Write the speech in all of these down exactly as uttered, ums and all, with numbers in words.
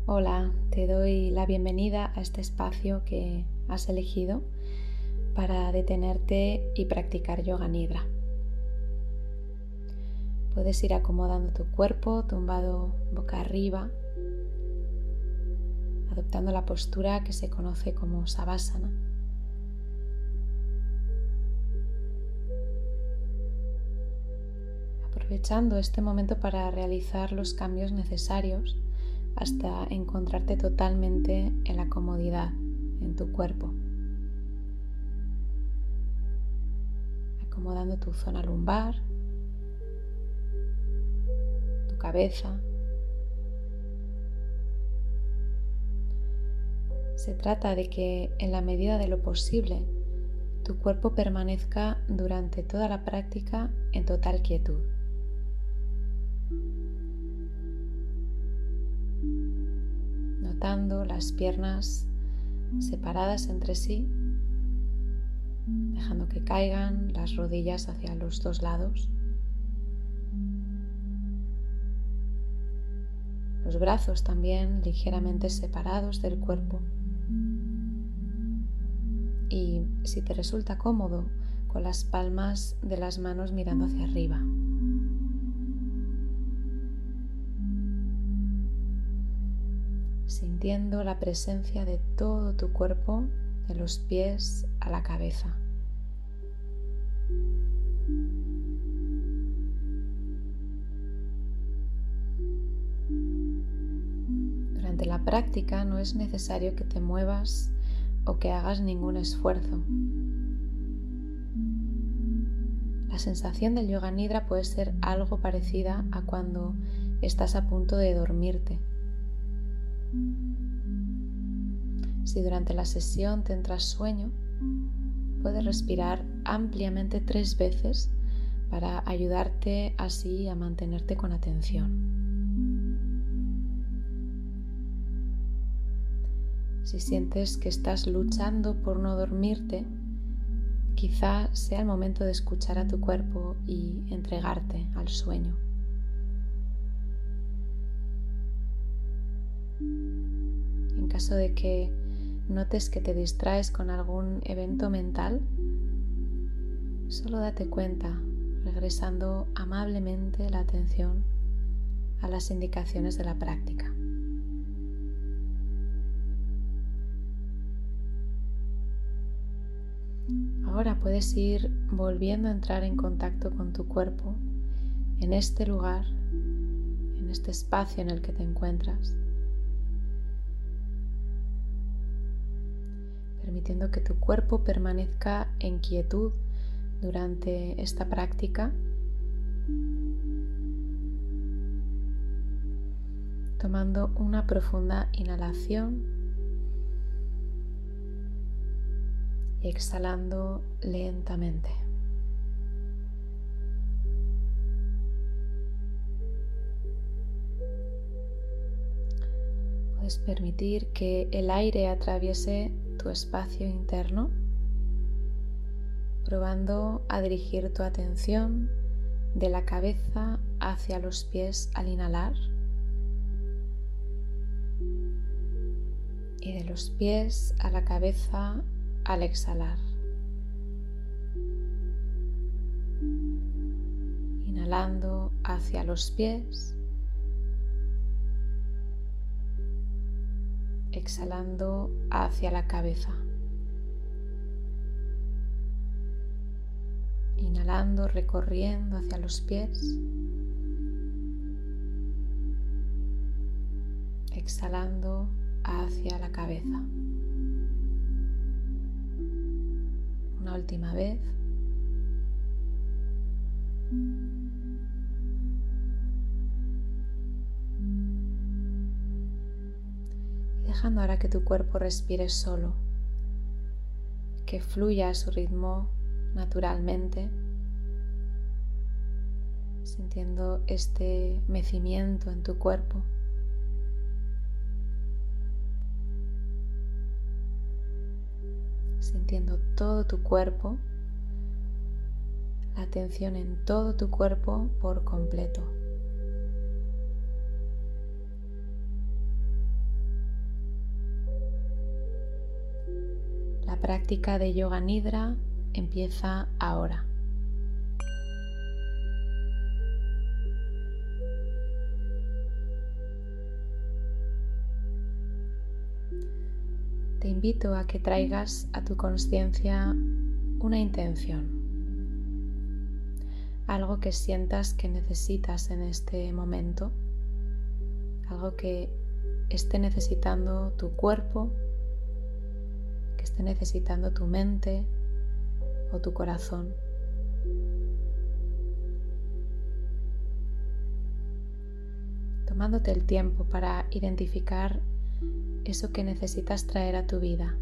Hola, te doy la bienvenida a este espacio que has elegido para detenerte y practicar yoga nidra. Puedes ir acomodando tu cuerpo tumbado boca arriba, adoptando la postura que se conoce como Savasana. Aprovechando este momento para realizar los cambios necesarios hasta encontrarte totalmente en la comodidad en tu cuerpo. Acomodando tu zona lumbar, tu cabeza. Se trata de que en la medida de lo posible tu cuerpo permanezca durante toda la práctica en total quietud. Notando las piernas separadas entre sí, dejando que caigan las rodillas hacia los dos lados. Los brazos también ligeramente separados del cuerpo. Y si te resulta cómodo, con las palmas de las manos mirando hacia arriba. Sintiendo la presencia de todo tu cuerpo, de los pies a la cabeza. Durante la práctica no es necesario que te muevas o que hagas ningún esfuerzo. La sensación del yoga nidra puede ser algo parecida a cuando estás a punto de dormirte. Si durante la sesión te entras sueño, puedes respirar ampliamente tres veces para ayudarte así a mantenerte con atención. Si sientes que estás luchando por no dormirte, quizá sea el momento de escuchar a tu cuerpo y entregarte al sueño. En caso de que notes que te distraes con algún evento mental, solo date cuenta, regresando amablemente la atención a las indicaciones de la práctica. Ahora puedes ir volviendo a entrar en contacto con tu cuerpo en este lugar, en este espacio en el que te encuentras, permitiendo que tu cuerpo permanezca en quietud durante esta práctica, tomando una profunda inhalación y exhalando lentamente. Puedes permitir que el aire atraviese tu espacio interno, probando a dirigir tu atención de la cabeza hacia los pies al inhalar y de los pies a la cabeza al exhalar. Inhalando hacia los pies, exhalando hacia la cabeza. Inhalando, recorriendo hacia los pies. Exhalando hacia la cabeza. Una última vez. Y dejando ahora que tu cuerpo respire solo, que fluya a su ritmo naturalmente, sintiendo este mecimiento en tu cuerpo. Sintiendo todo tu cuerpo, la atención en todo tu cuerpo por completo. práctica de Yoga Nidra empieza ahora. Te invito a que traigas a tu consciencia una intención, algo que sientas que necesitas en este momento, algo que esté necesitando tu cuerpo, que esté necesitando tu mente o tu corazón. Tomándote el tiempo para identificar eso que necesitas traer a tu vida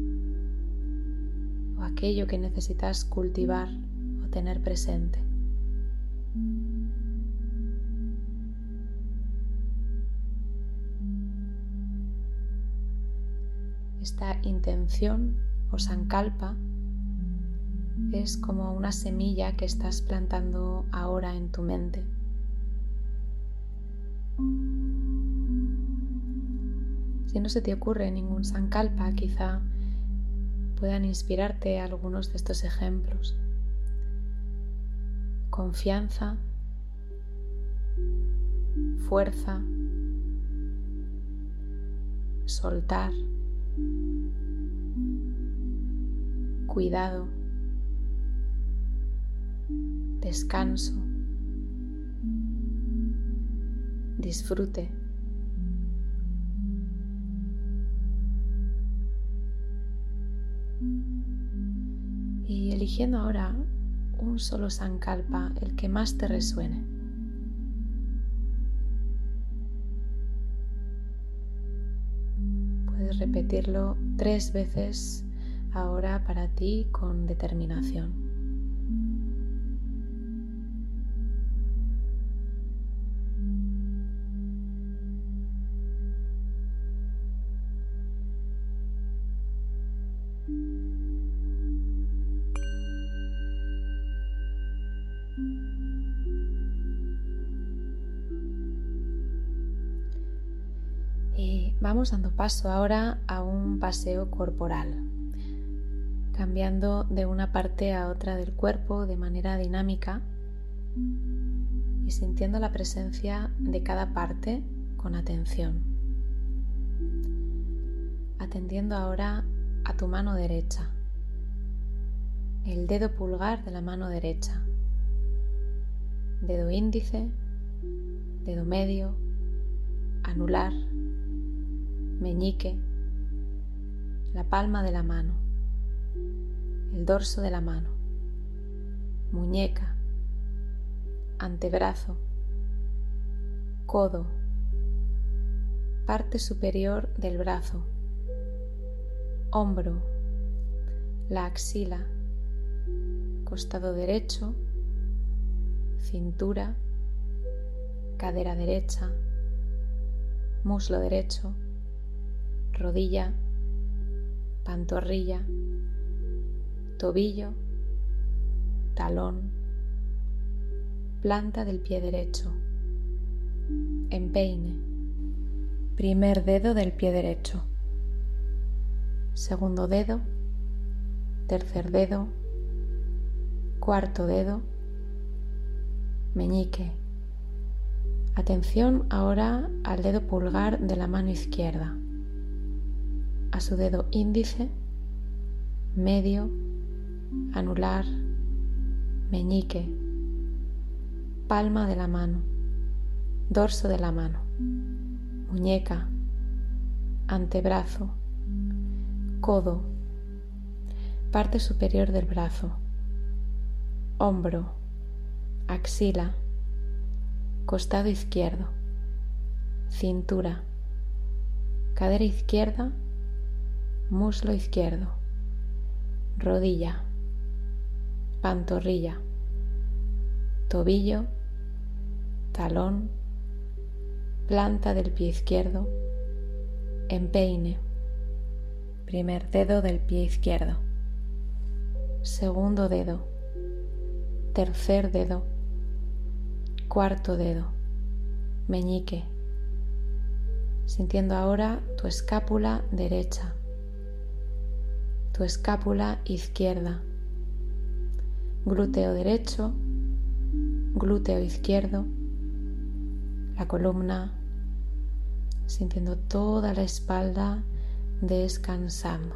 o aquello que necesitas cultivar o tener presente. Esta intención o sankalpa es como una semilla que estás plantando ahora en tu mente. Si no se te ocurre ningún sankalpa, quizá puedan inspirarte algunos de estos ejemplos. Confianza, fuerza, soltar, cuidado, descanso, disfrute. Y eligiendo ahora un solo sankalpa, el que más te resuene. Puedes repetirlo tres veces ahora para ti con determinación. Y vamos dando paso ahora a un paseo corporal, cambiando de una parte a otra del cuerpo de manera dinámica y sintiendo la presencia de cada parte con atención. Atendiendo ahora a tu mano derecha, el dedo pulgar de la mano derecha, dedo índice, dedo medio, anular, meñique, la palma de la mano, el dorso de la mano, muñeca, antebrazo, codo, parte superior del brazo, hombro, la axila, costado derecho, cintura, cadera derecha, muslo derecho, rodilla, pantorrilla, tobillo, talón, planta del pie derecho, empeine, primer dedo del pie derecho, segundo dedo, tercer dedo, cuarto dedo, meñique. Atención ahora al dedo pulgar de la mano izquierda, a su dedo índice, medio, anular, meñique, palma de la mano, dorso de la mano, muñeca, antebrazo, codo, parte superior del brazo, hombro, axila, costado izquierdo, cintura, cadera izquierda, muslo izquierdo, rodilla, pantorrilla, tobillo, talón, planta del pie izquierdo, empeine, primer dedo del pie izquierdo, segundo dedo, tercer dedo, cuarto dedo, meñique, sintiendo ahora tu escápula derecha, tu escápula izquierda, glúteo derecho, glúteo izquierdo, la columna, sintiendo toda la espalda descansando.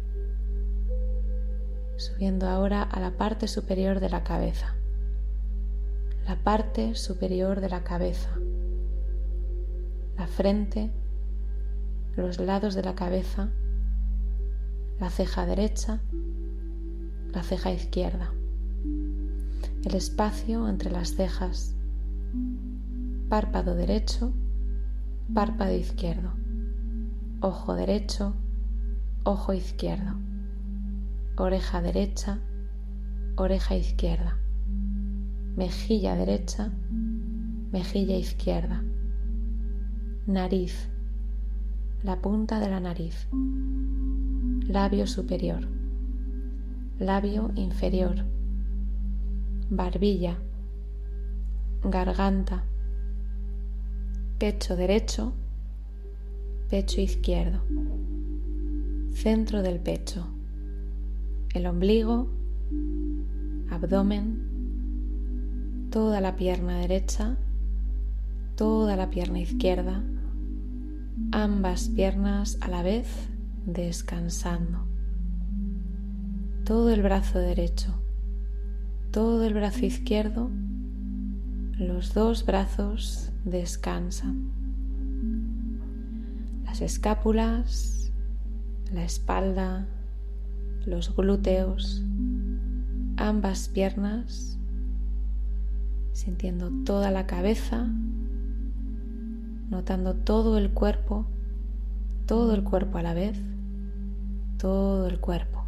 Subiendo ahora a la parte superior de la cabeza, la parte superior de la cabeza, la frente, los lados de la cabeza, la ceja derecha, la ceja izquierda, el espacio entre las cejas, párpado derecho, párpado izquierdo, ojo derecho, ojo izquierdo, oreja derecha, oreja izquierda, mejilla derecha, mejilla izquierda, nariz, la punta de la nariz, labio superior, labio inferior, barbilla, garganta, pecho derecho, pecho izquierdo, centro del pecho, el ombligo, abdomen, toda la pierna derecha, toda la pierna izquierda, ambas piernas a la vez descansando, todo el brazo derecho, todo el brazo izquierdo, los dos brazos descansan, las escápulas, la espalda, los glúteos, ambas piernas, sintiendo toda la cabeza, notando todo el cuerpo, todo el cuerpo a la vez, todo el cuerpo.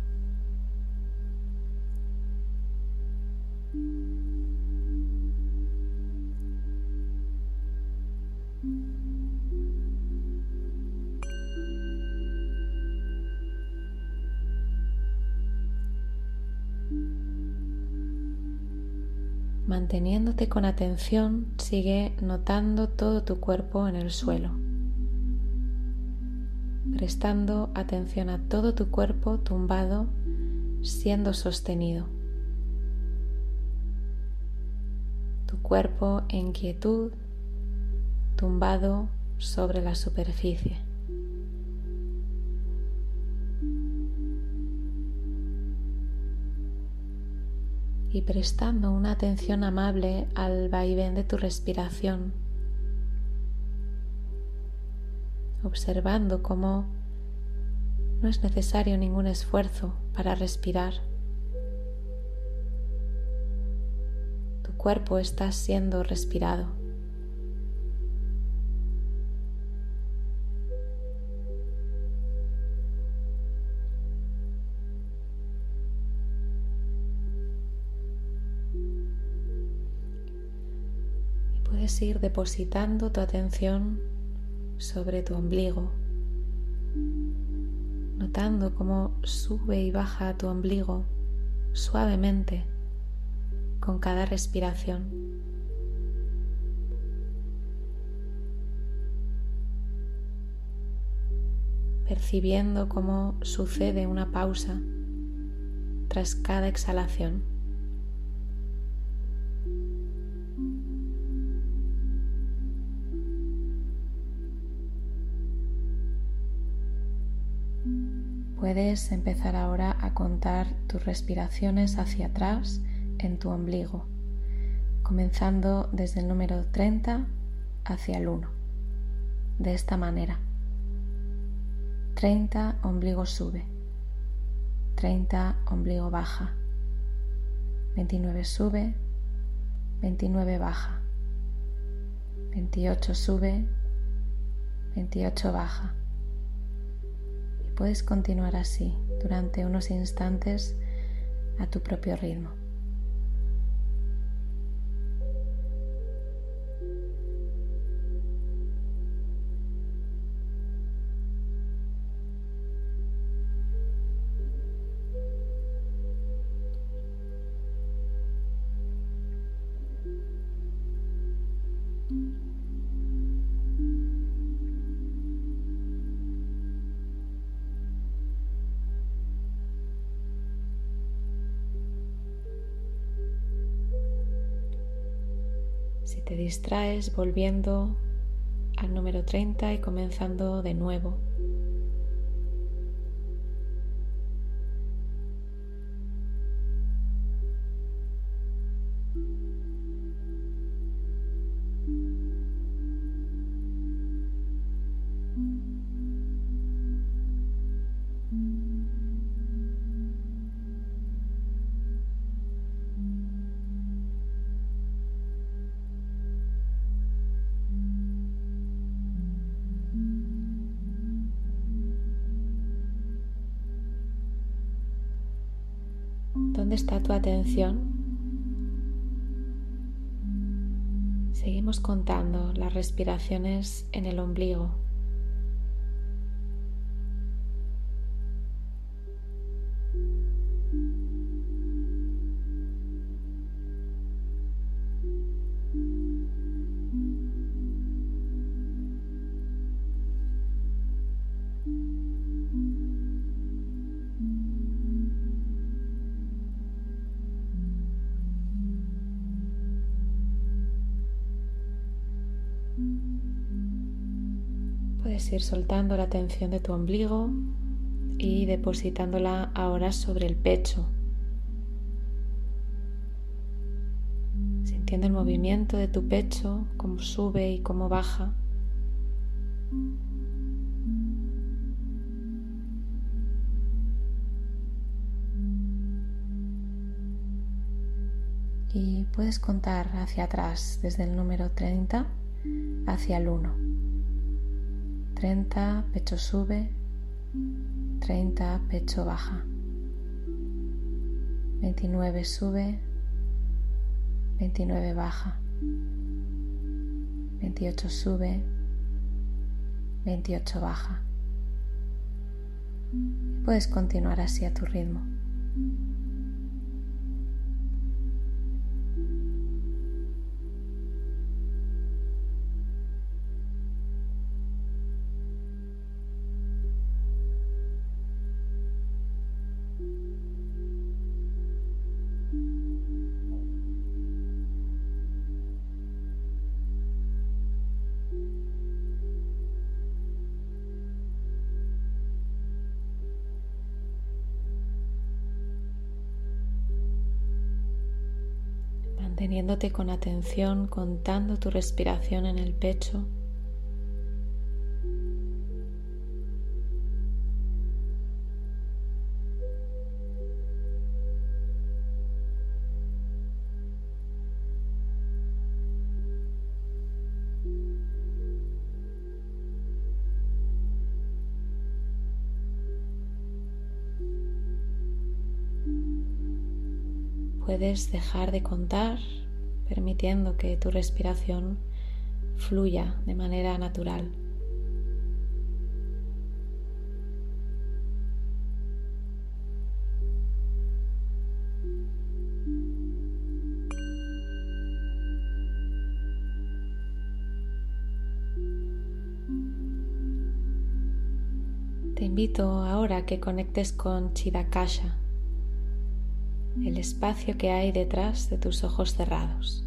Manteniéndote con atención, sigue notando todo tu cuerpo en el suelo, prestando atención a todo tu cuerpo tumbado, siendo sostenido. Tu cuerpo en quietud, tumbado sobre la superficie. Y prestando una atención amable al vaivén de tu respiración, observando cómo no es necesario ningún esfuerzo para respirar. Tu cuerpo está siendo respirado. Puedes ir depositando tu atención sobre tu ombligo, notando cómo sube y baja tu ombligo suavemente con cada respiración. Percibiendo cómo sucede una pausa tras cada exhalación. Puedes empezar ahora a contar tus respiraciones hacia atrás en tu ombligo, comenzando desde el número treinta hacia el uno. De esta manera: treinta, ombligo sube; treinta, ombligo baja; veintinueve sube; veintinueve baja; veintiocho sube; veintiocho baja. Puedes continuar así durante unos instantes a tu propio ritmo. Si te distraes, volviendo al número treinta y comenzando de nuevo. ¿Dónde está tu atención? Seguimos contando las respiraciones en el ombligo. Puedes ir soltando la tensión de tu ombligo y depositándola ahora sobre el pecho, sintiendo el movimiento de tu pecho, cómo sube y cómo baja. Y puedes contar hacia atrás desde el número treinta hacia el uno. treinta, pecho sube, treinta, pecho baja, veintinueve sube, veintinueve baja, veintiocho sube, veintiocho baja. Puedes continuar así a tu ritmo. Manteniéndote con atención, contando tu respiración en el pecho. Puedes dejar de contar, permitiendo que tu respiración fluya de manera natural. Te invito ahora a que conectes con Chidakasha, el espacio que hay detrás de tus ojos cerrados.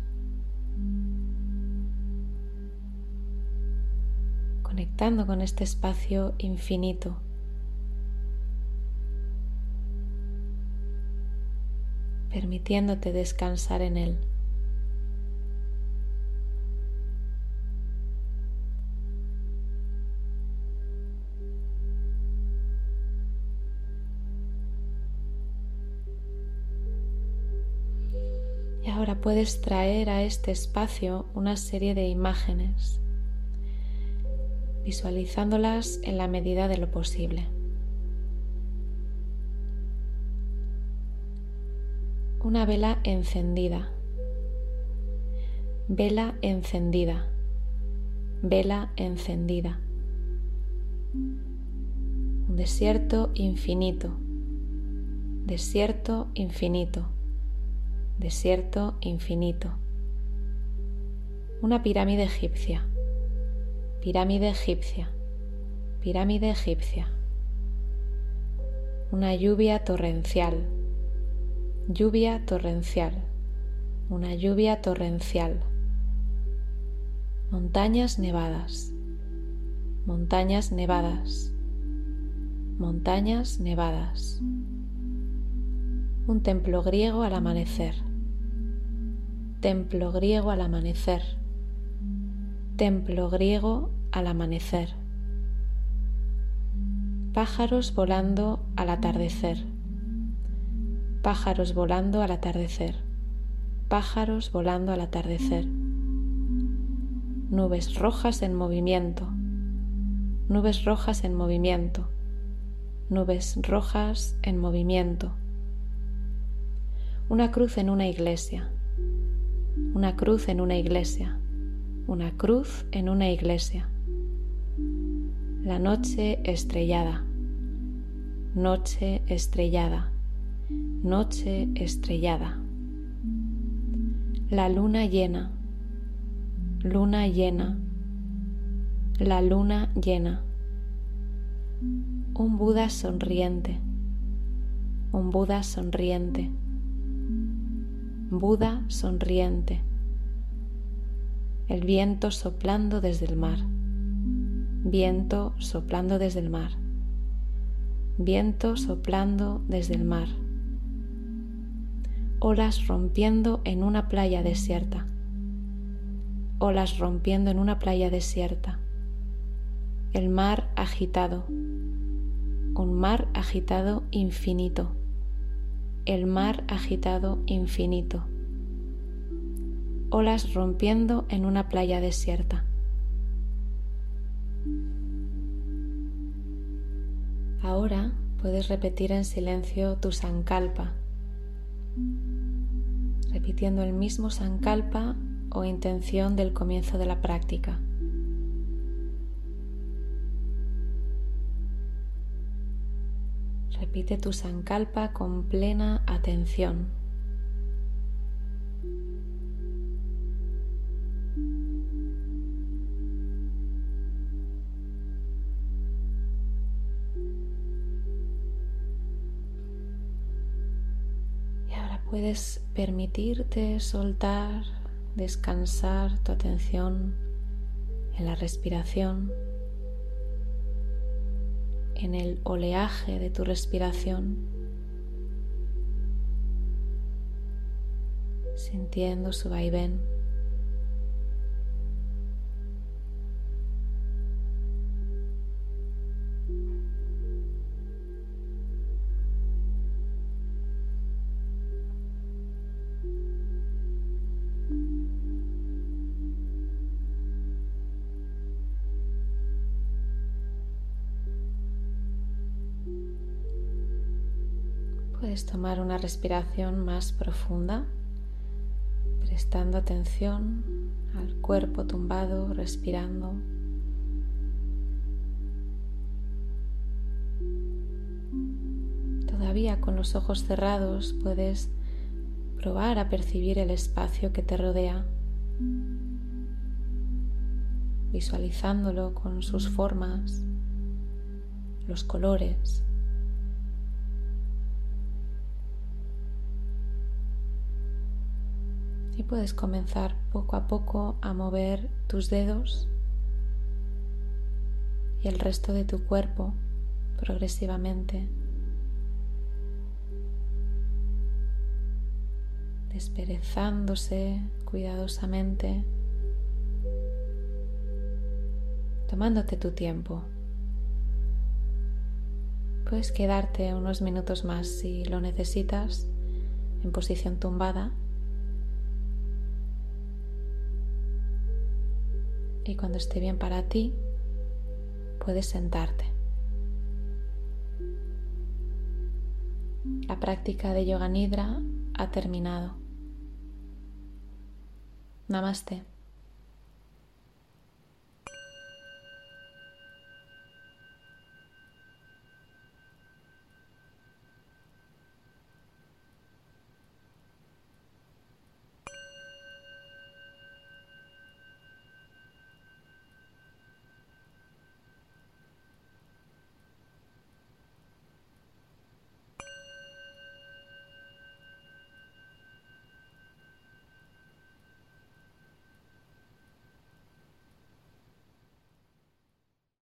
Conectando con este espacio infinito. Permitiéndote descansar en él. Y ahora puedes traer a este espacio una serie de imágenes, visualizándolas en la medida de lo posible. Una vela encendida, vela encendida, vela encendida. Un desierto infinito, desierto infinito. Desierto infinito. Una pirámide egipcia, pirámide egipcia, pirámide egipcia. Una lluvia torrencial, lluvia torrencial, una lluvia torrencial, montañas nevadas, montañas nevadas, montañas nevadas. Un templo griego al amanecer, templo griego al amanecer, templo griego al amanecer. Pájaros volando al atardecer, pájaros volando al atardecer, pájaros volando al atardecer. Nubes rojas en movimiento, nubes rojas en movimiento, nubes rojas en movimiento. Una cruz en una iglesia, una cruz en una iglesia, una cruz en una iglesia. La noche estrellada, noche estrellada, noche estrellada. La luna llena, luna llena, la luna llena. Un Buda sonriente, un Buda sonriente, Buda sonriente. El viento soplando desde el mar, viento soplando desde el mar, viento soplando desde el mar. Olas rompiendo en una playa desierta, olas rompiendo en una playa desierta. El mar agitado, un mar agitado infinito, el mar agitado infinito. Olas rompiendo en una playa desierta. Ahora puedes repetir en silencio tu sankalpa, repitiendo el mismo sankalpa o intención del comienzo de la práctica. Repite tu sankalpa con plena atención. Y ahora puedes permitirte soltar, descansar tu atención en la respiración, en el oleaje de tu respiración, sintiendo su vaivén. Puedes tomar una respiración más profunda, prestando atención al cuerpo tumbado, respirando. Todavía con los ojos cerrados puedes probar a percibir el espacio que te rodea, visualizándolo con sus formas, los colores. Y puedes comenzar poco a poco a mover tus dedos y el resto de tu cuerpo progresivamente, desperezándose cuidadosamente, tomándote tu tiempo. Puedes quedarte unos minutos más si lo necesitas en posición tumbada. Y cuando esté bien para ti, puedes sentarte. La práctica de Yoga Nidra ha terminado. Namaste.